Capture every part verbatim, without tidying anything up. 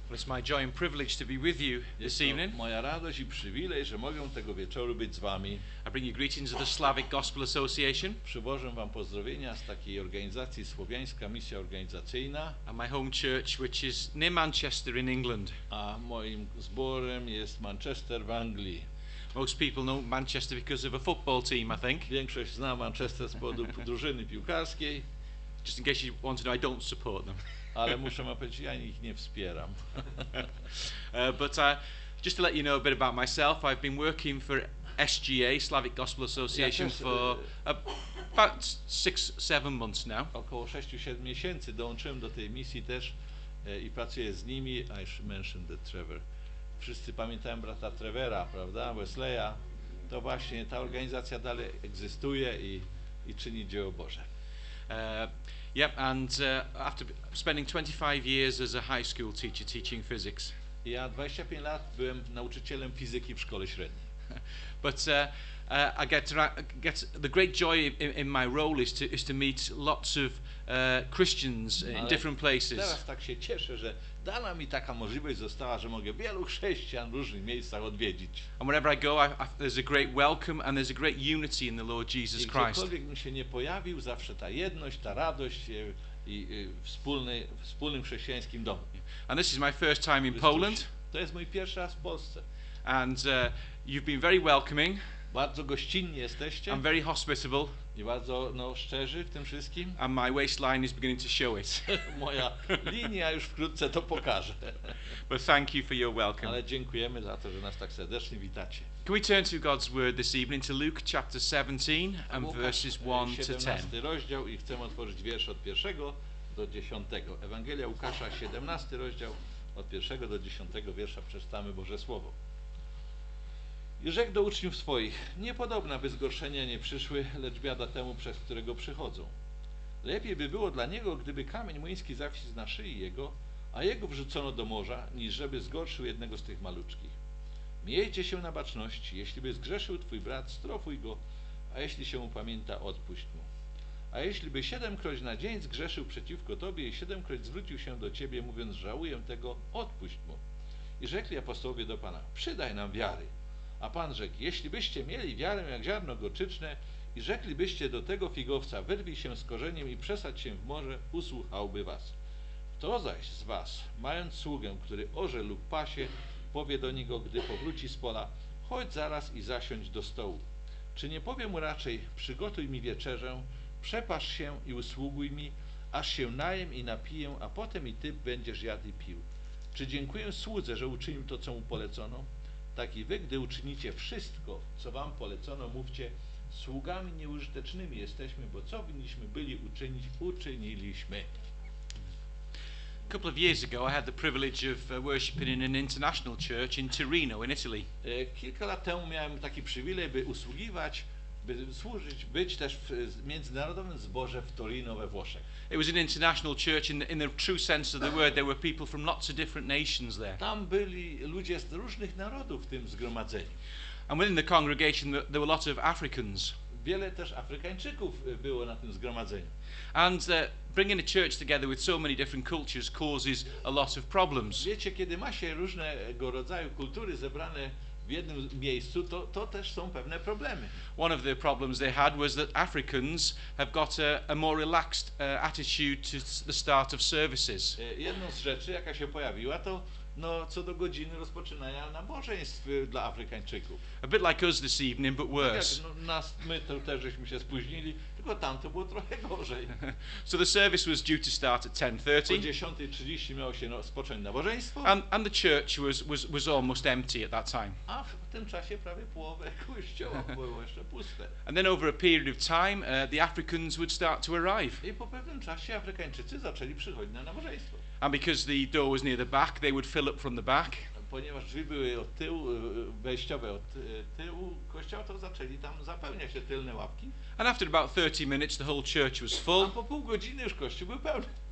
Well, it's my joy and privilege to be with you Jest this to evening. moja radość i przywilej, że mogę tego wieczoru być z wami. I bring you greetings of the Slavic Gospel Association. Przywożę wam pozdrowienia z takiej organizacji Słowiańska Misja Organizacyjna. And my home church, which is near Manchester in England. A moim zborem jest Manchester w Anglii. Most people know Manchester because of a football team, I think. Większość zna Manchester z powodu drużyny piłkarskiej. Just in case you want to know, I don't support them. Ale muszę wam powiedzieć, ja ich nie wspieram. uh, but uh, just to let you know a bit about myself, I've been working for S G A, Slavic Gospel Association, Ja też, for uh, about six, seven months now. Około sześciu siedmiu miesięcy dołączyłem do tej misji też e, i pracuję z nimi. I should mention that Trevor. Wszyscy pamiętają brata Trevora, prawda? Wesleya. To właśnie ta organizacja dalej egzystuje i, i czyni dzieło Boże. Uh, yep, and uh, after spending twenty-five years as a high school teacher teaching physics, Ja dwadzieścia pięć lat byłem nauczycielem fizyki w szkole średniej. but uh, uh, I get to ra- get the great joy in, in my role is to is to meet lots of uh, Christians in Ale different places. Teraz tak się cieszę, że dana mi taka możliwość została, że mogę wielu chrześcijan w różnych miejscach odwiedzić. And wherever I go, I, I, there's a great welcome and there's a great unity in the Lord Jesus I Christ. gdziekolwiek bym się nie pojawił, zawsze ta jedność, ta radość e, i e, wspólny, wspólnym chrześcijańskim domu. And this is my first time in Poland, To jest mój pierwszy raz w Polsce. and uh, you've been very welcoming Bardzo gościnni jesteście and very hospitable, i bardzo no, szczerzy w tym wszystkim. and my waistline is beginning to show it. Moja linia już wkrótce to pokaże. But thank you for your welcome. Ale dziękujemy za to, że nas tak serdecznie witacie. Can we turn to God's Word this evening to Luke chapter seventeen and Łukasz, verses e, one to ten. siedemnasty rozdział i chcemy otworzyć wiersz od pierwszego do dziesiątego. Ewangelia Łukasza, siedemnasty rozdział, od pierwszego do dziesiątego wiersza przeczytamy Boże Słowo. I rzekł do uczniów swoich, niepodobna by zgorszenia nie przyszły, lecz biada temu, przez którego przychodzą. Lepiej by było dla niego, gdyby kamień młyński zawisł na szyi jego, a jego wrzucono do morza, niż żeby zgorszył jednego z tych maluczkich. Miejcie się na baczności, jeśli by zgrzeszył twój brat, strofuj go, a jeśli się upamięta, odpuść mu. A jeśli by siedemkroć na dzień zgrzeszył przeciwko tobie i siedemkroć zwrócił się do ciebie, mówiąc, żałuję tego, odpuść mu. I rzekli apostołowie do Pana, przydaj nam wiary. A Pan rzekł, jeśli byście mieli wiarę jak ziarno gorczyczne i rzeklibyście do tego figowca, wyrwij się z korzeniem i przesadź się w morze, usłuchałby was. Kto zaś z was, mając sługę, który orze lub pasie, powie do niego, gdy powróci z pola, chodź zaraz i zasiądź do stołu. Czy nie powie mu raczej, przygotuj mi wieczerzę, przepasz się i usługuj mi, aż się najem i napiję, a potem i ty będziesz jadł i pił. Czy dziękuję słudze, że uczynił to, co mu polecono? Tak i wy, gdy uczynicie wszystko, co wam polecono, mówcie, sługami nieużytecznymi jesteśmy, bo co winniśmy byli uczynić, uczyniliśmy. A couple of years ago, I had the privilege of uh, worshiping in an international church in Torino, in Italy. E, Kilka lat temu miałem taki przywilej, by usługiwać, by służyć, być też w międzynarodowym zborze w Torino we Włoszech. It was an international church in the, in the true sense of the word. There were people from lots of different nations there. Tam byli ludzie z różnych narodów w tym zgromadzeniu. And within the congregation, there there were lots of Africans. Wiele też Afrykańczyków było na tym zgromadzeniu. And uh, bringing a church together with so many different cultures causes a lot of problems. Wiecie, kiedy ma się różnego rodzaju kultury zebrane w jednym miejscu, to, to też są pewne problemy. One of the problems they had was that Africans have got a, a more relaxed uh, attitude to s- the start of services. E, Jedną z rzeczy, jaka się pojawiła, to no, co do godziny rozpoczynania nabożeństw y, dla Afrykańczyków. A bit like us this evening, but Tak worse. jak no, nas, my to też żeśmy się spóźnili, tylko tam to było trochę gorzej. So the service was due to start at ten O thirty, dziesiątej trzydzieści miało się no, spocząć nabożeństwo, and, and the church was, was, was almost empty at that time. a w tym czasie prawie połowę kościoła było jeszcze puste. And then over a period of time, uh, the Africans would start to arrive. I po pewnym czasie Afrykańczycy zaczęli przychodzić na nabożeństwo. And because the door was near the back, they would fill up from the back. Ponieważ drzwi były od tyłu, y, wejściowe od y, tyłu kościoła, to zaczęli tam zapełniać te tylne ławki. And after about thirty minutes, the whole church was A full. po pół godziny już kościół był pełny.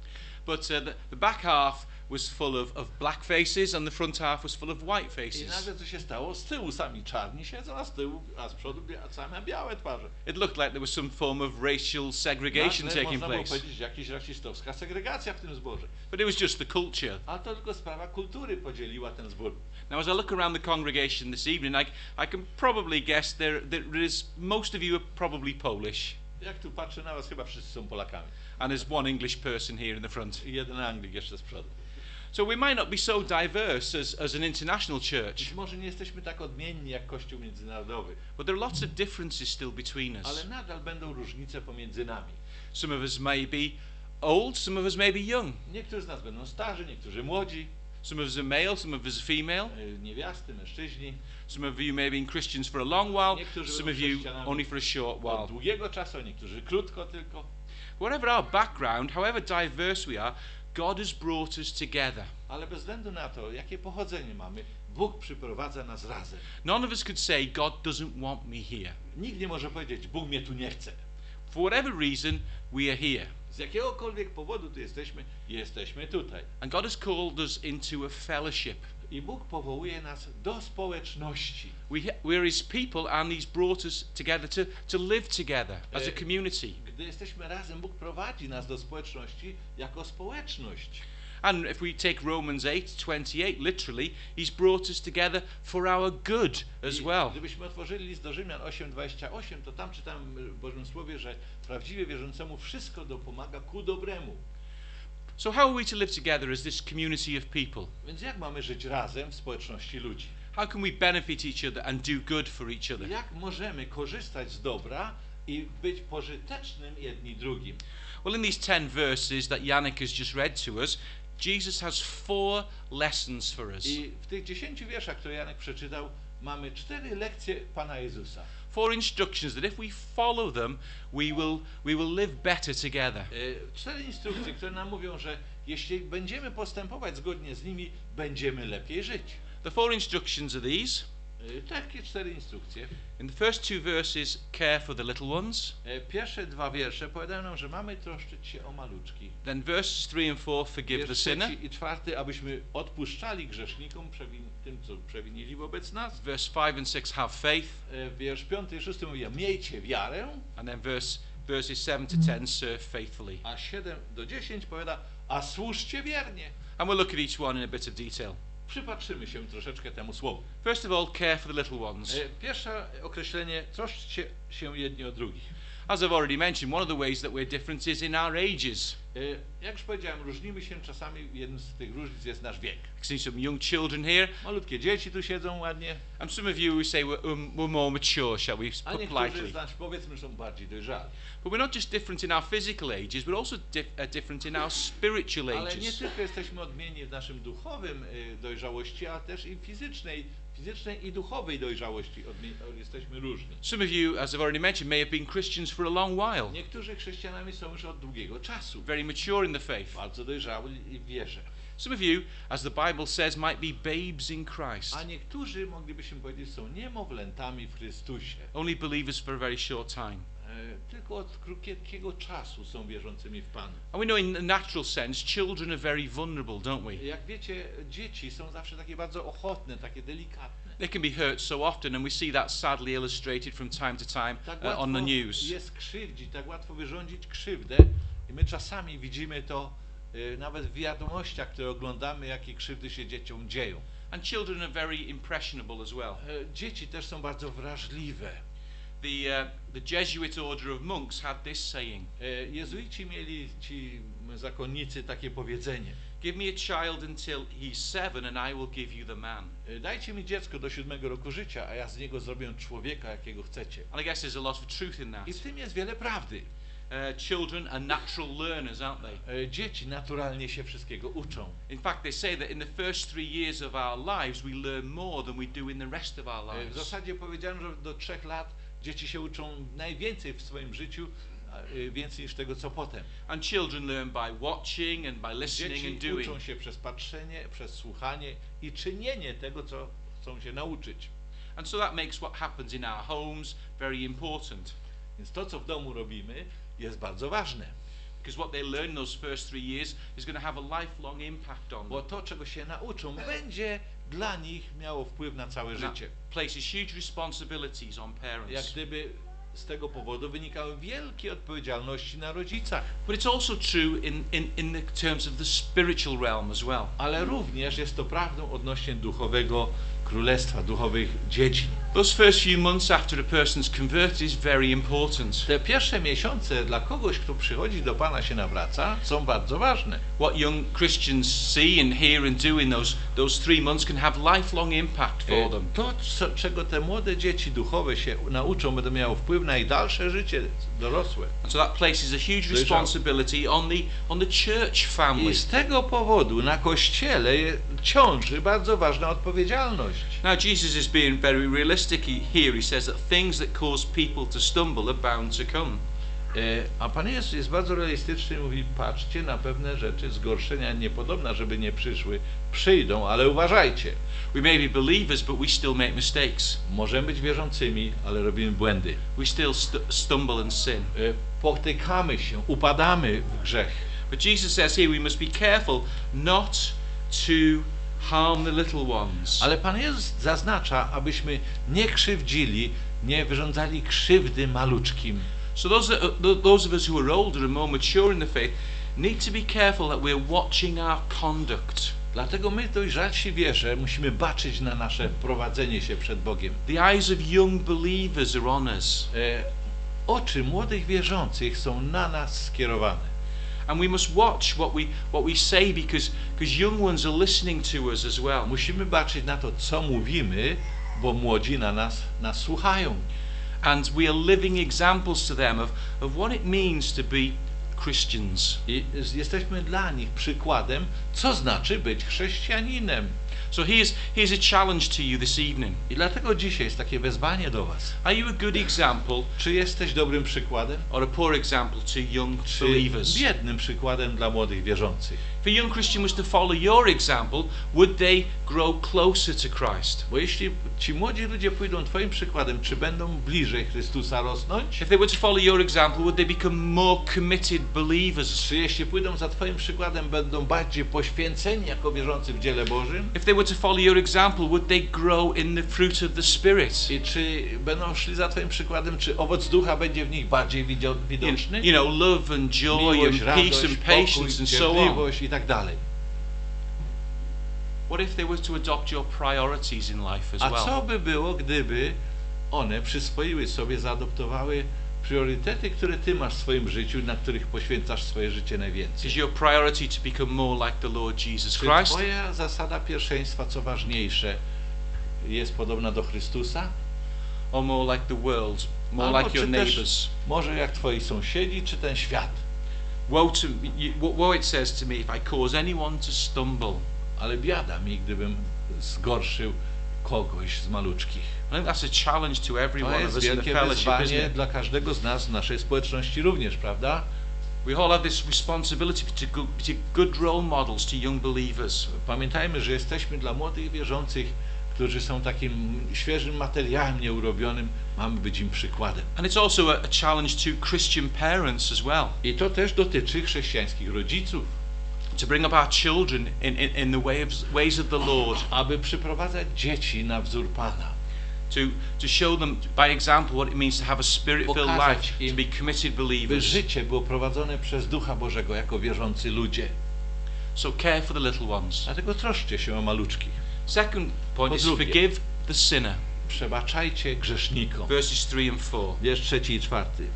but uh, the, the back half was full of, of black faces and the front half was full of white I faces. nagle co się stało? Z tyłu sami czarni siedzą, a z tyłu, a z przodu bia- same białe twarze. It looked like there was some form of racial segregation Nagle taking można było place. powiedzieć, jakaś rasistowska segregacja w tym zborze. But it was just the culture. A to tylko sprawa kultury podzieliła ten zbór. Now, as I look around the congregation this evening, I, I can probably guess there, there is, most of you are probably Polish, Jak tu patrzę na was, chyba wszyscy są Polakami. and there's one English person here in the front. I jeden Anglik jeszcze z przodu. So we might not be so diverse as, as an international church, Być może nie jesteśmy tak odmienni jak Kościół międzynarodowy, but there are lots of differences still between us. ale nadal będą różnice pomiędzy nami. Some of us may be old, some of us may be young. Niektórzy z nas będą starzy, niektórzy młodzi, Some of us are male, some of us are female. e, niewiasty, mężczyźni. Some of you may have been Christians for a long while, Niektórzy some będą of you chrześcijanami only for a short od while. długiego czasu, niektórzy krótko tylko. Whatever our background, however diverse we are, God has brought us together. Ale bez względu na to, jakie pochodzenie mamy, Bóg przyprowadza nas razem. None of us could say, God doesn't want me here. Nikt nie może powiedzieć, Bóg mnie tu nie chce. For whatever reason, we are here. Z jakiegokolwiek powodu tu jesteśmy, jesteśmy tutaj. And God has called us into a fellowship. I Bóg powołuje nas do społeczności. We, we're His people and He's brought us together to, to live together as a Eh, community. Gdy jesteśmy razem, Bóg prowadzi nas do społeczności jako społeczność. And if we take Romans eight twenty-eight literally, He's brought us together for our good as I well. Gdybyśmy otworzyli list do Rzymian osiem dwadzieścia osiem, to tam czytam w Bożym Słowie, że prawdziwie wierzącemu wszystko dopomaga ku dobremu. So how are we to live together as this community of people? Więc jak mamy żyć razem w społeczności ludzi? How can we benefit each other and do good for each other? Jak możemy korzystać z dobra i być pożytecznym jedni drugim? Well, in these ten verses that Yannick has just read to us, Jesus has four lessons for us. I w tych dziesięciu wierszach, które Janek przeczytał, mamy cztery lekcje Pana Jezusa. Four instructions that if we follow them, we will, we will live better together. E, Cztery instrukcje, które nam mówią, że jeśli będziemy postępować zgodnie z nimi, będziemy lepiej żyć. The four instructions are these. E, Takie cztery instrukcje. In the first two verses, care for the little ones. E, Pierwsze dwa wiersze powiadają nam, że mamy troszczyć się o maluczki. Then verses three and four, forgive the Wiersz sinner. trzeci i czwarty, abyśmy odpuszczali grzesznikom, przewin- tym, co przewinili wobec nas. Verse five and six, have faith. E, Wiersz piąty i szósty mówi, miejcie wiarę, And then verse, verses seven to ten, serve faithfully. a siedem do dziesięciu powiada, a służcie wiernie. And we'll look at each one in a bit of detail. Przypatrzymy się troszeczkę temu słowu. First of all, care for the little ones. E, Pierwsze określenie, troszczcie się jedni o drugich. As I've already mentioned, one of the ways that we're different is in our ages. E, Jak już powiedziałem, różnimy się czasami, jednym z tych różnic jest nasz wiek. I can see some young children here, Malutkie dzieci tu siedzą ładnie, and some of you who say we're, um, we're more mature, shall we a put niektórzy politely. z nas, powiedzmy, są bardziej dojrzali. But we're not just different in our physical ages, we're also dif- uh, different in our spiritual Ale nie ages. tylko jesteśmy odmienni w naszym duchowym y, dojrzałości, ale też i fizycznej, fizycznej i duchowej dojrzałości odmie- jesteśmy różni. Some of you, as I've already mentioned, may have been Christians for a long while, Niektórzy chrześcijanami są już od długiego czasu, very mature in the faith. bardzo dojrzali w wierze. Some of you, as the Bible says, might be babes in Christ, A niektórzy, moglibyśmy powiedzieć, są niemowlętami w Chrystusie. only believers for a very short time. E, Tylko od krótkiego czasu są wierzącymi w Panu. And we know in a natural sense, children are very vulnerable, don't we? Jak wiecie, dzieci są zawsze takie bardzo ochotne, takie delikatne. They can be hurt so often, and we see that sadly illustrated from time to time Tak uh, on the łatwo news. jest krzywdzić, tak łatwo wyrządzić krzywdę i my czasami widzimy to y, nawet w wiadomościach, które oglądamy, jakie krzywdy się dzieciom dzieją. And children are very impressionable as well. E, Dzieci też są bardzo wrażliwe. The, uh, the Jesuit order of monks had this saying, E, Jezuici mieli, ci zakonnicy, takie powiedzenie. give me a child until he's seven and I will give you the man. E, Dajcie mi dziecko do siódmego roku życia, a ja z niego zrobię człowieka, jakiego chcecie. And I guess there's a lot of truth in that. I w tym jest wiele prawdy. Uh, children are natural learners, aren't they? E, Dzieci naturalnie się wszystkiego uczą. In fact, they say that in the first three years of our lives, we learn more than we do in the rest of our E, W lives. zasadzie powiedziano, że do trzech lat dzieci się uczą najwięcej w swoim życiu, a, e, więcej niż tego, co potem. And children learn by watching and by listening Dzieci and doing. uczą się przez patrzenie, przez słuchanie i czynienie tego, co chcą się nauczyć. And so that makes what happens in our homes very important. Więc to, co w domu robimy, jest bardzo ważne. Because what they learn those first three years is going to have a lifelong impact on Bo them. to, czego się nauczą, będzie dla nich miało wpływ na całe And that życie. places huge responsibilities on Jak parents. gdyby z tego powodu wynikały wielkie odpowiedzialności na rodzicach. But it's also true in, in, in the terms of the spiritual realm as well. Ale również jest to prawdą odnośnie duchowego królestwa, duchowych dziedzin. Those first few months after a person's converted is very important. Te pierwsze miesiące dla kogoś, kto przychodzi do Pana, się nawraca, są bardzo ważne. What young Christians see and hear and do in those, those three months can have lifelong impact for them. To, co, czego te młode dzieci duchowe się nauczą, będą miało wpływ na ich dalsze życie dorosłe. And so that places a huge responsibility on the, on the church family. I z tego powodu na Kościele je- ciąży bardzo ważna odpowiedzialność. Now Jesus is being very realistic he- here. He says that things that cause people to stumble are bound to come. E, A Pan Jezus jest bardzo realistyczny i mówi, patrzcie na pewne rzeczy, zgorszenia niepodobna, żeby nie przyszły, przyjdą, ale uważajcie. We may be believers, but we still make mistakes. Możemy być wierzącymi, ale robimy błędy. We still st- stumble and sin. E, Potykamy się, upadamy w grzech. But Jesus says here we must be careful not to harm the little ones. Ale Pan Jezus zaznacza, abyśmy nie krzywdzili, nie wyrządzali krzywdy maluczkim. So those, that, th- those of us who are older and more mature in the faith need to be careful that we're watching our conduct. Dlatego my, dojrzalsi wierze, musimy baczyć na nasze prowadzenie się przed Bogiem. The eyes of young believers are on us. E, oczy młodych wierzących są na nas skierowane. And we must watch what we, what we say because, because young ones are listening to us as well. Musimy baczyć na to, co mówimy, bo młodzi na nas, nas słuchają. And we are living examples to them of, of what it means to be Christians. I z- jesteśmy dla nich przykładem, co znaczy być chrześcijaninem. So here's, here's a challenge to you this evening. I dlatego dzisiaj jest takie wezwanie do was. Are you a good example Czy jesteś dobrym przykładem, or a poor example to young czy believers? biednym przykładem dla młodych wierzących? If a young Christian was to follow your example, would they grow closer to Christ? Bo jeśli ci młodzi ludzie pójdą twoim przykładem, czy będą bliżej Chrystusa rosnąć? If they were to follow your example, would they become more committed believers? Czy jeśli pójdą za twoim przykładem, będą bardziej poświęceni jako wierzący w dziele Bożym? If they were to follow your example, would they grow in the fruit of the Spirit? I czy będą szli za twoim przykładem, czy owoc ducha będzie w nich bardziej widzio- You, widoczny? you know, love and joy Miłość, and peace radość, and pokój, patience and so on. cierpliwość i tak dalej. What if they were to adopt your priorities in life as A well? co by było, gdyby one przyswoiły sobie, zaadoptowały priorytety, które ty masz w swoim życiu, na których poświęcasz swoje życie najwięcej? Is your priority to become more like the Lord Jesus Czy Christ? twoja zasada pierwszeństwa, co ważniejsze, jest podobna do Chrystusa? Or more like the world? More Albo like your czy też neighbours? może jak twoi sąsiedzi, czy ten świat? Woe to you, woe it says to me if I cause anyone to stumble. Ale biada mi, gdybym zgorszył kogoś z maluczkich. I think that's a challenge to every To one of jest us in the wielkie fellowship, isn't wyzwanie it? dla każdego z nas w naszej społeczności również, prawda? We all have this responsibility to, go, to good role models to young believers. Pamiętajmy, że jesteśmy dla młodych wierzących, którzy są takim świeżym materiałem nieurobionym, mamy być im przykładem. And it's also a, a challenge to Christian parents as well. I to też dotyczy chrześcijańskich rodziców, To bring up our children in, in, in the way of, ways of the Lord. aby przyprowadzać dzieci na wzór Pana. To, to show them by example what it means to have a spirit-filled Pokazać life, im, to be committed by believers. życie było prowadzone przez Ducha Bożego jako wierzący ludzie. So care for the little ones. Dlatego troszczcie się o maluczkich. Second point Po is drugie. forgive the sinner. Przebaczajcie grzesznikom. Verses three and four. Wiersz trzeci i czwarty.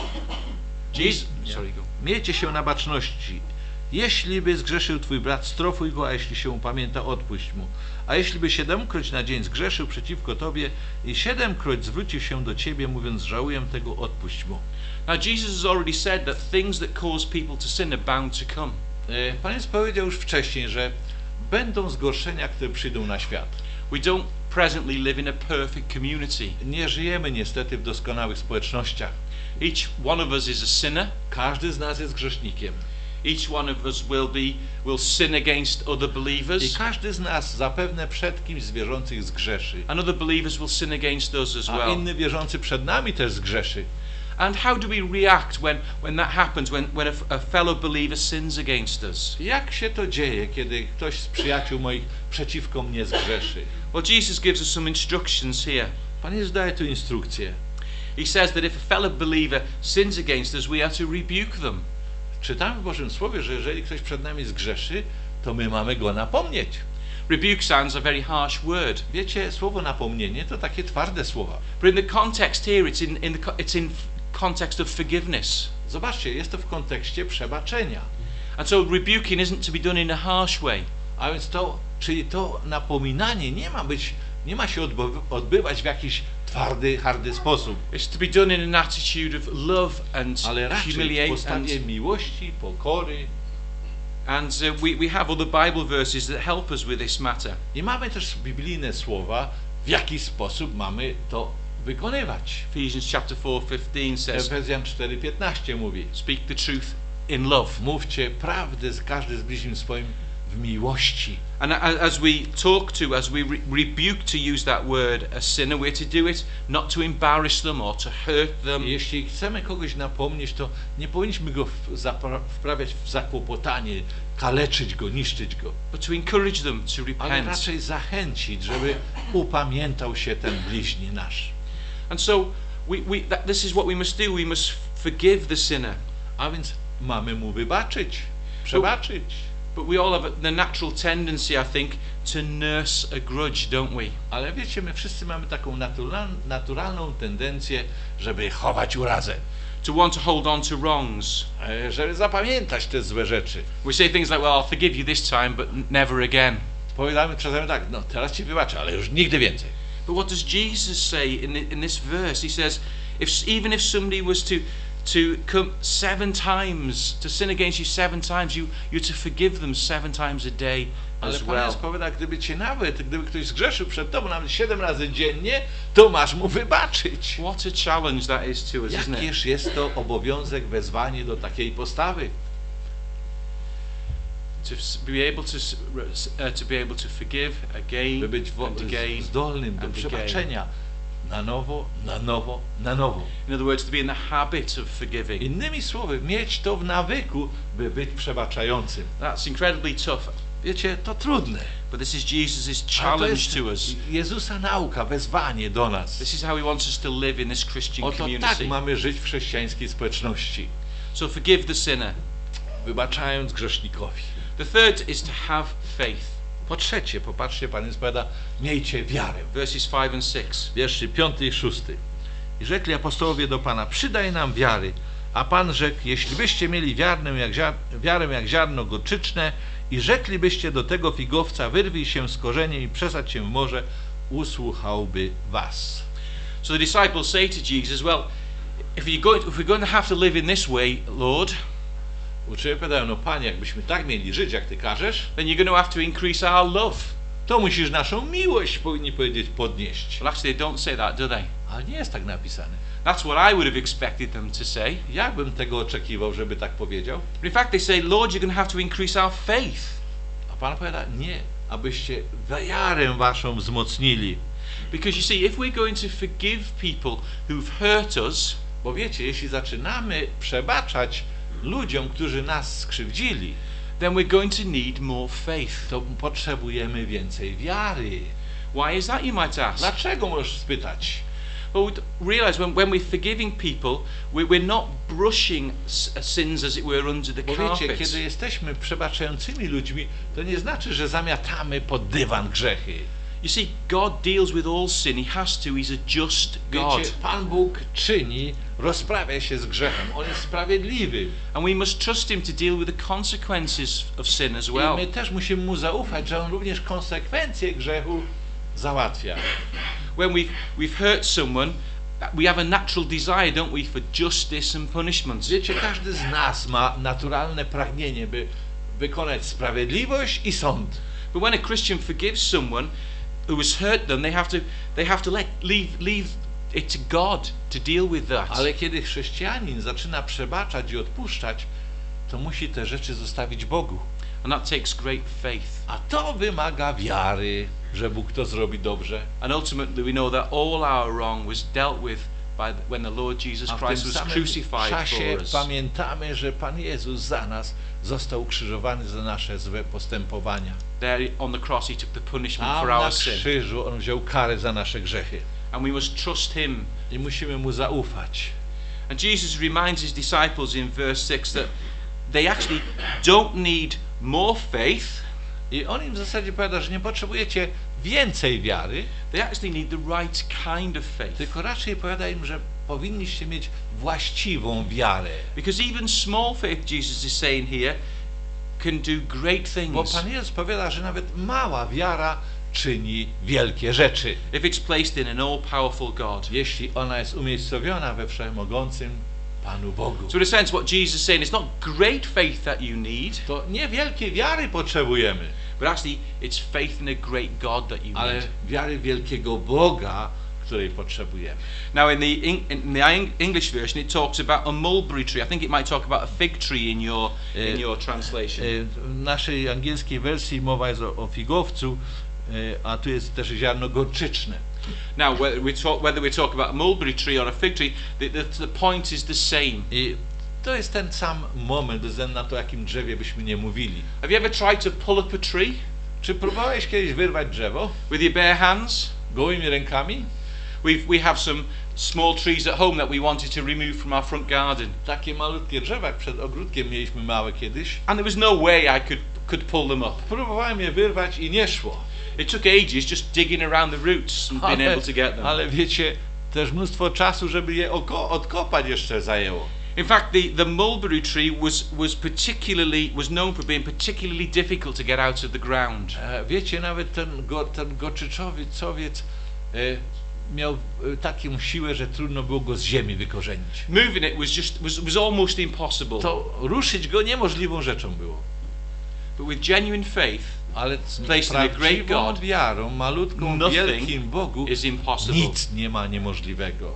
Jesus, Nie. sorry, go. Miejcie się na baczności. Jeśli by zgrzeszył twój brat, strofuj go, a jeśli się upamięta, odpuść mu. A jeśli by siedemkroć na dzień zgrzeszył przeciwko tobie i siedemkroć zwrócił się do ciebie, mówiąc, żałuję tego, odpuść mu. Now Jesus has already said that things that cause people to sin are bound to come. E, Pan Jezus powiedział już wcześniej, że będą zgorszenia, które przyjdą na świat. We don't presently live in a perfect community. Nie żyjemy niestety w doskonałych społecznościach. Each one of us is a sinner. Każdy z nas jest grzesznikiem. Each one of us will be will sin against other I believers, każdy z nas zapewne przed kimś z wierzących zgrzeszy. and other believers will sin against us as A well. inny wierzący przed nami też zgrzeszy. And how do we react when, when that happens, when, when a, a fellow believer sins against us? Jak się to dzieje, kiedy ktoś z przyjaciół moich przeciwko mnie zgrzeszy? Well, Jesus gives us some instructions here. Pan Jezus daje tu instrukcję. He says that if a fellow believer sins against us, we are to rebuke them. Czytamy w Bożym Słowie, że jeżeli ktoś przed nami zgrzeszy, to my mamy go napomnieć. Rebuke sounds a very harsh word. Wiecie, słowo napomnienie to takie twarde słowa. But in the context here, it's in, in, the, co- it's in context of forgiveness. Zobaczcie, jest to w kontekście przebaczenia. And so rebuking isn't to be done in a harsh way. A więc to, czyli to napominanie nie ma być, nie ma się odby- odbywać w jakiś twardy, hardy sposób, It's to be done in an attitude of love and ale raczej w humiliation. postawie And, miłości, pokory. and uh, we, we have other Bible verses that help us with this matter. I mamy też biblijne słowa, w jaki sposób mamy to wykonywać. Ephesians chapter four fifteen says, Efezjan cztery piętnaście mówi: speak the truth in love. mówcie prawdę z każdy z bliźnim swoim w miłości. And a- as we talk to, as we re- rebuke, to use that word, a sinner, we're to do it not to embarrass them or to hurt them, I jeśli chcemy kogoś napomnieć, to nie powinniśmy go w- zapra- wprawiać w zakłopotanie, kaleczyć go, niszczyć go, but to encourage them to ale repent. raczej zachęcić, żeby upamiętał się ten bliźni nasz. And so we, we, that, this is what we must do. We must forgive the sinner. A więc mamy mu wybaczyć, przebaczyć. But we all have a, the natural tendency, I think, to nurse a grudge, don't we? Ale wiecie, my wszyscy mamy taką natural, naturalną tendencję, żeby chować urazę, To want to hold on to wrongs. e, żeby zapamiętać te złe rzeczy. We say things like, well, I'll forgive you this time, but n- never again. Powiadamy czasami tak, no teraz ci wybaczę, ale już nigdy więcej. But what does Jesus say in, the, in this verse? He says, if even if somebody was to to come seven times, to sin against you seven times, you, you're to forgive them seven times a day Ale as Pan well. Jezus powiada, gdyby cię nawet, gdyby ktoś zgrzeszył przed tobą nawet siedem razy dziennie, to masz mu wybaczyć. What a challenge that is to us, isn't it? Jakież jest to obowiązek, wezwanie do takiej postawy. To s- be able to s- r- s- uh, to be able to forgive again By być wo- and again. zdolnym do and again. przebaczenia na nowo, na nowo, na nowo. In other words, to be in the habit of forgiving. Innymi słowy, mieć to w nawyku, by być przebaczającym. That's incredibly tough. Wiecie, to trudne. But this is Jesus' Ale to challenge jest to us. Jezusa nauka, wezwanie do nas. This is how he wants us to live in this Christian Oto tak community. mamy żyć w chrześcijańskiej społeczności, So forgive the sinner. wybaczając grzesznikowi. The third is to have faith. Po trzecie, popatrzcie, Pan Jezus powiada, miejcie wiarę. Verses five and six. Wierszy piąty i szósty. I rzekli apostołowie do Pana, przydaj nam wiary. A Pan rzekł, jeśli byście mieli wiarę jak, ziar- wiarę jak ziarno gorczyczne i rzeklibyście do tego figowca, wyrwij się z korzeniem i przesadź się w morze, usłuchałby was. So the disciples say to Jesus, well, if, you're going, if we're going to have to live in this way, Lord, Uczniowie pytają, no Panie, jakbyśmy tak mieli żyć, jak Ty każesz, then you're going to have to increase our love. to musisz naszą miłość, powinni powiedzieć, podnieść. Well, actually, they don't say that, do they? Ale nie jest tak napisane. That's what I would have expected them to say. Jak bym tego oczekiwał, żeby tak powiedział? But in fact, they say, Lord, you're going to have to increase our faith. A Pan powiada, nie, abyście wiarę waszą wzmocnili. Because you see, if we're going to forgive people who've hurt us, Bo wiecie, jeśli zaczynamy przebaczać ludziom, którzy nas skrzywdzili, then we're going to need more faith. to potrzebujemy więcej wiary. Why is that, you might ask? Dlaczego, możesz spytać? Well, we realize when, when we're forgiving people, we, we're not brushing s- sins, as it were, under the Bo wiecie, carpet. kiedy jesteśmy przebaczającymi ludźmi, to nie znaczy, że zamiatamy pod dywan grzechy. You see, God deals with all sin. He has to. He's a just God. Wiecie, Pan Bóg czyni, rozprawia się z grzechem. On jest sprawiedliwy. And we must trust Him to deal with the consequences of sin as I well. my też musimy Mu zaufać, że On również konsekwencje grzechu załatwia. When we've, we've hurt someone, we have a natural desire, don't we, for justice and punishment. Wiecie, każdy z nas ma naturalne pragnienie, by wykonać sprawiedliwość i sąd. But when a Christian forgives someone who has hurt them, they have to, they have to let, leave, leave it to God to deal with that. Ale kiedy chrześcijanin zaczyna przebaczać i odpuszczać, to musi te rzeczy zostawić Bogu. And that takes great faith. A to wymaga wiary, że Bóg to zrobi dobrze. And ultimately we know that all our wrong was dealt with by the, when the Lord Jesus A w Christ tym was samym crucified czasie for us. pamiętamy, że Pan Jezus za nas został ukrzyżowany za nasze złe postępowania. There on the cross he took the punishment Tam for na our sin. krzyżu On wziął karę za nasze grzechy. And we must trust him. I musimy Mu zaufać. And Jesus reminds his disciples in verse six that they actually don't need more faith. I On im w zasadzie powiada, że nie potrzebujecie więcej wiary, They actually need the right kind of faith. tylko raczej powiada im, że powinniście mieć właściwą wiarę. Because even small faith, Jesus is saying here, can do great Bo things Pan Jezus powiada, że nawet mała wiara czyni wielkie rzeczy, if it's placed in an all-powerful God. jeśli ona jest umiejscowiona we wszechmogącym Panu Bogu. So in a sense what Jesus is saying, it's not great faith that you need, To nie wielkiej wiary potrzebujemy, but actually it's faith in a great God that you ale need. wiary wielkiego Boga, której potrzebujemy. Now in the, in, in the English version it talks about a mulberry tree. I think it might talk about a fig tree in your, in your translation. W naszej angielskiej wersji mowa jest o, o figowcu, a tu jest też ziarno gorczyczne. Now whether we talk, whether we talk about a mulberry tree or a fig tree, the, the, the point is the same. I to jest ten sam moment, bez względu na to, o jakim drzewie byśmy nie mówili. Have you ever tried to pull up a tree Czy próbowałeś kiedyś wyrwać drzewo with your bare hands? gołymi rękami? We've, we have some small trees at home that we wanted to remove from our front garden. Takie malutkie drzewa, jak przed ogródkiem mieliśmy małe kiedyś. And there was no way I could, could pull them up. Próbowałem je wyrwać i nie szło. It took ages just digging around the roots and being Ale, able to get them. ale wiecie, też mnóstwo czasu, żeby je oko- odkopać jeszcze zajęło. In fact, the, the mulberry tree was, was particularly was known for being particularly difficult to get out of the ground. E, Wiecie, nawet ten, go, ten gorczyczowiec e, miał e, taką siłę, że trudno było go z ziemi wykorzenić. Moving it was just was, was almost impossible. To ruszyć go niemożliwą rzeczą było. But with genuine faith, Ale z Placed in a great prawdziwą God, wiarą, malutką, nothing wielkim Bogu, is impossible. nic nie ma niemożliwego.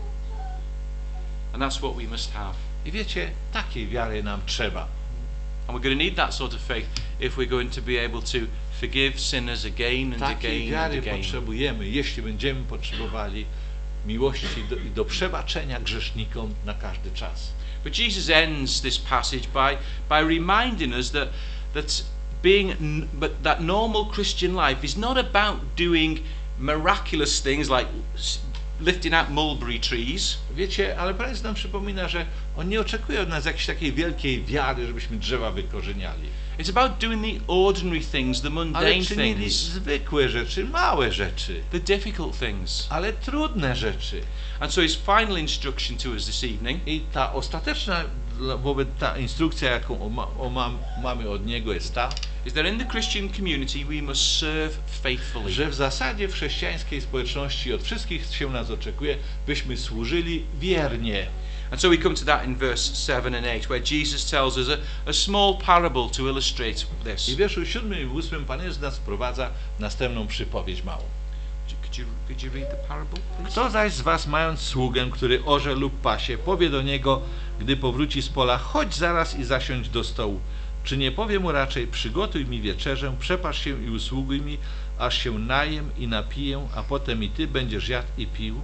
And that's what we must have. I wiecie, takiej wiary nam trzeba. And we're going to need that sort of faith if we're going to be able to forgive sinners again and Takiej again and wiary again. potrzebujemy, jeśli będziemy potrzebowali miłości do, i do przebaczenia grzesznikom na każdy czas. But Jesus ends this passage by by reminding us that that being n- but that normal Christian life is not about doing miraculous things like s- lifting out mulberry trees. Wiecie, ale Pan Jezus nam przypomina, że On nie oczekuje od nas jakiejś takiej wielkiej wiary, żebyśmy drzewa wykorzeniali. It's about doing the ordinary things, the Ale mundane czynili things, zwykłe rzeczy, małe rzeczy, the difficult things. ale trudne rzeczy. And so his final instruction to us this evening I ta ostateczna dla- wobec ta instrukcja, jaką oma, oma, mamy od Niego, jest ta, is that in the Christian community we must serve faithfully. że w zasadzie w chrześcijańskiej społeczności od wszystkich się nas oczekuje, byśmy służyli wiernie. And so we come to that in verse seven and eight, where Jesus tells us a, a small parable to illustrate this. I w wierszu siódmym i ósmym Pan Jezus nas wprowadza w następną przypowieź małą. Could you, could you read the parable, please? Kto zaś z was, mając sługę, który orze lub pasie, powie do niego, gdy powróci z pola, chodź zaraz i zasiądź do stołu. Czy nie powie mu raczej, przygotuj mi wieczerzę, przepasz się i usługuj mi, aż się najem i napiję, a potem i ty będziesz jadł i pił?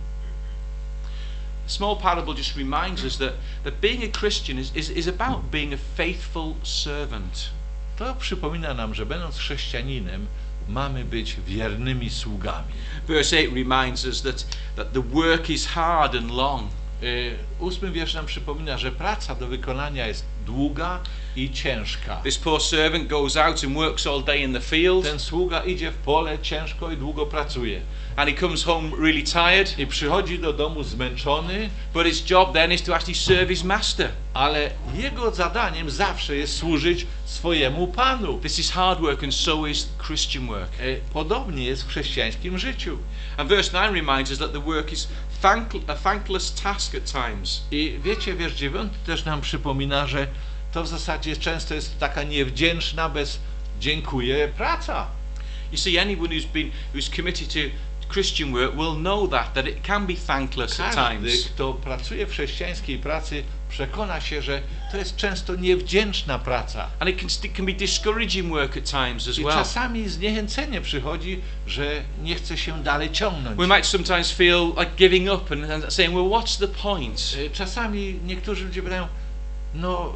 A small parable just reminds us that, that being a Christian is, is, is about being a faithful servant. To przypomina nam, że będąc chrześcijaninem, mamy być wiernymi sługami. Verse eight reminds us that, that the work is hard and long. Yy, ósmy wiersz nam przypomina, że praca do wykonania jest długa i ciężka. This poor servant goes out and works all day in the field, Ten sługa idzie w pole, ciężko i długo pracuje. and he comes home really tired, I przychodzi do domu zmęczony, but his job then is to actually serve his master. ale jego zadaniem zawsze jest służyć swojemu Panu. This is hard work, and so is Christian work. E, Podobnie jest w chrześcijańskim życiu. And verse nine reminds us that the work is thank, a thankless task at times. I wiecie, wiersz dziewiąty też nam przypomina, że to w zasadzie często jest taka niewdzięczna, bez dziękuję praca. You see, anyone who's been who's committed to Christian work will know that that it can be thankless at Każdy, times. kto pracuje w chrześcijańskiej pracy, przekona się, że to jest często niewdzięczna praca. And it can, it can be discouraging work at times as I well. czasami zniechęcenie przychodzi, że nie chce się dalej ciągnąć. We might sometimes feel like giving up and, and saying, well, what's the point? Y, Czasami niektórzy ludzie pytają, no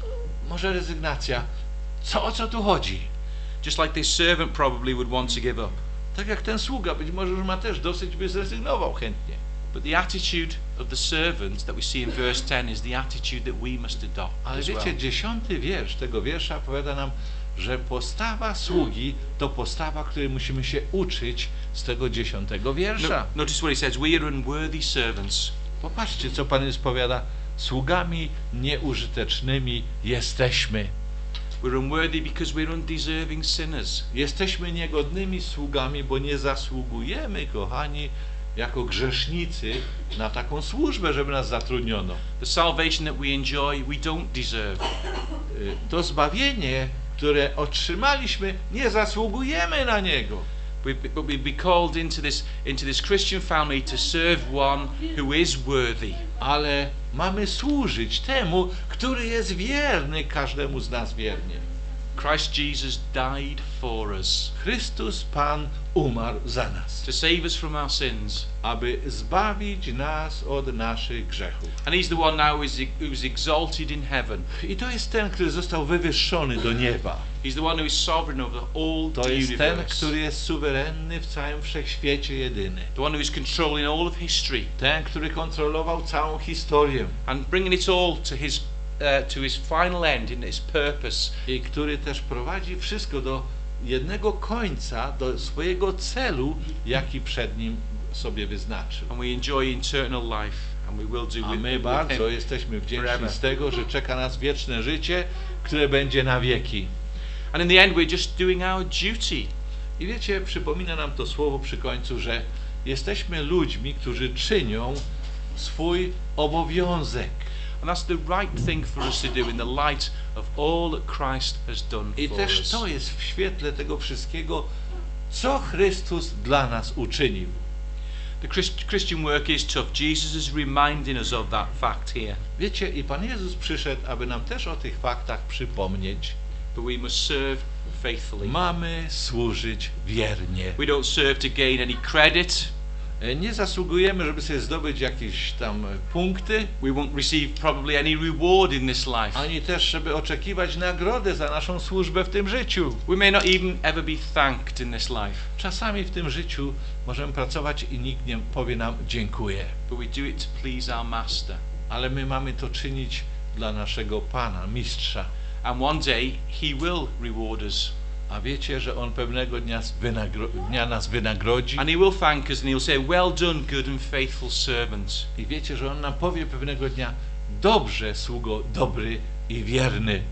może rezygnacja, co, o co tu chodzi? Just like this servant probably would want to give up. Tak jak ten sługa, być może już ma też dosyć, by zrezygnował chętnie. But the attitude of the servant that we see in verse ten is the attitude that we must adopt Ale as wiecie, well. dziesiąty wiersz tego wiersza powiada nam, że postawa sługi to postawa, której musimy się uczyć z tego dziesiątego wiersza. No, notice what he says, we are unworthy servants. Popatrzcie, co Pan Jezus powiada. Sługami nieużytecznymi jesteśmy. We're unworthy because we're undeserving sinners. Jesteśmy niegodnymi sługami, bo nie zasługujemy, kochani, jako grzesznicy na taką służbę, żeby nas zatrudniono. The salvation that we enjoy, we don't deserve. Y, To zbawienie, które otrzymaliśmy, nie zasługujemy na niego. We, but we've been called into this, into this Christian family to serve one who is worthy. Ale mamy służyć temu, który jest wierny, każdemu z nas wiernie. Christ Jesus died for us Chrystus Pan umarł za nas, to save us from our sins. aby zbawić nas od naszych grzechów. And he's the one now who's, who's exalted in heaven. I to jest ten, który został wywyższony do nieba. He's the one who is sovereign over all To the jest ten, universe. który jest suwerenny w całym wszechświecie jedyny. The one who is controlling all of history Ten, który kontrolował całą historię and bringing it all to his, uh, to his final end in his purpose. i który też prowadzi wszystko do jednego końca, do swojego celu, jaki przed nim sobie wyznaczył. And we enjoy eternal life, and we will do A with, my with bardzo him. jesteśmy wdzięczni forever. z tego, że czeka nas wieczne życie, które będzie na wieki. And in the end, we're just doing our duty. I wiecie, przypomina nam to słowo przy końcu, że jesteśmy ludźmi, którzy czynią swój obowiązek. And that's the right thing for us to do in the light of all that Christ has done I for też us. to jest w świetle tego wszystkiego, co Chrystus dla nas uczynił. The Christ, Christian work is tough. Jesus is reminding us of that fact here. Wiecie, i Pan Jezus przyszedł, aby nam też o tych faktach przypomnieć. But we must serve faithfully. Mamy służyć wiernie. We don't serve to gain any credit. Nie zasługujemy, żeby sobie zdobyć jakieś tam punkty, We won't receive probably any reward in this life. ani też, żeby oczekiwać nagrodę za naszą służbę w tym życiu. We may not even ever be thanked in this life. Czasami w tym życiu możemy pracować i nikt nie powie nam dziękuję. But we do it to please our Master. Ale my mamy to czynić dla naszego Pana, Mistrza. And one day He will reward us. A wiecie, że On pewnego dnia, wynagro- dnia nas wynagrodzi. And He will thank us and He'll say, well done, good and faithful servant. I wiecie, że On nam powie pewnego dnia, dobrze, sługo, dobry i wierny.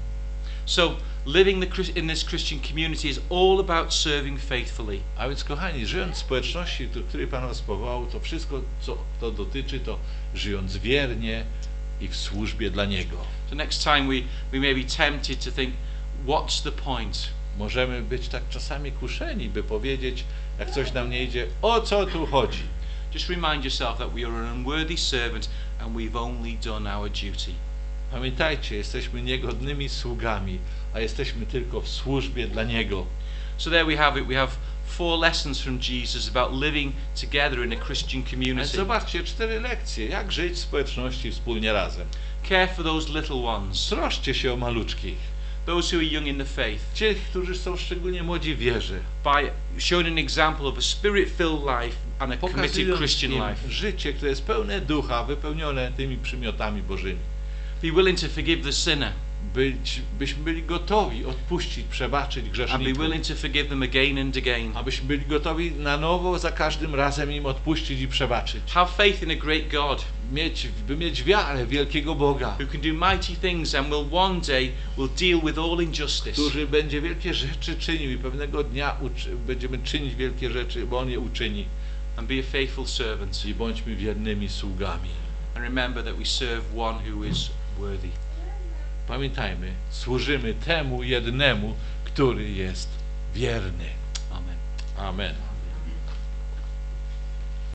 So living the, Chris- in this Christian community is all about serving faithfully. A więc, kochani, żyjąc w społeczności, do której Pan nas powołał, to wszystko, co to dotyczy, to żyjąc wiernie i w służbie dla Niego. So next time we, we may be tempted to think, what's the point? Możemy być tak czasami kuszeni, by powiedzieć, jak coś nam nie idzie, o co tu chodzi. Just remind yourself that we are an unworthy servant and we've only done our duty. Pamiętajcie, jesteśmy niegodnymi sługami, a jesteśmy tylko w służbie dla Niego. So there we have it. We have four lessons from Jesus about living together in a Christian Więc community. zobaczcie, cztery lekcje, jak żyć w społeczności wspólnie razem. Care for those little ones, Troszcie się o maluczkich, those who are young in the faith, tych, którzy są szczególnie młodzi w wierze. by showing an example of a spirit-filled life and a committed Pokazując Christian im life. życie, które jest pełne ducha, wypełnione tymi przymiotami Bożymi. Be willing to forgive the sinner Być, byśmy byli gotowi odpuścić, przebaczyć and be grzesznikom. willing to forgive them again and again. Abyśmy byli gotowi na nowo za każdym razem im odpuścić i przebaczyć. Have faith in a great God Mieć, by mieć wiarę w wielkiego Boga, who can do mighty things and will one day will deal with all injustice. który będzie wielkie rzeczy czynił i pewnego dnia uczy, będziemy czynić wielkie rzeczy, bo On je uczyni. And be a faithful servant. I bądźmy wiernymi sługami. And remember that we serve one who is worthy. Pamiętajmy, służymy temu jednemu, który jest wierny. Amen. Amen.